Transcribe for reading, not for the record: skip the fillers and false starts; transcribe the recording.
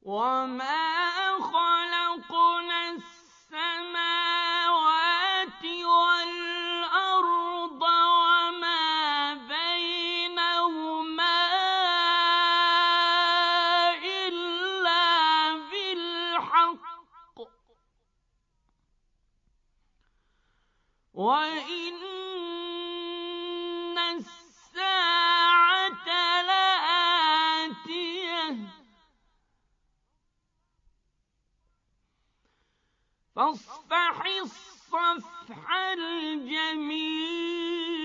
وما خلقنا السماوات والأرض وما بينهما إلا بالحق وإن الساعة لآتية فاصفح الصفح الجميل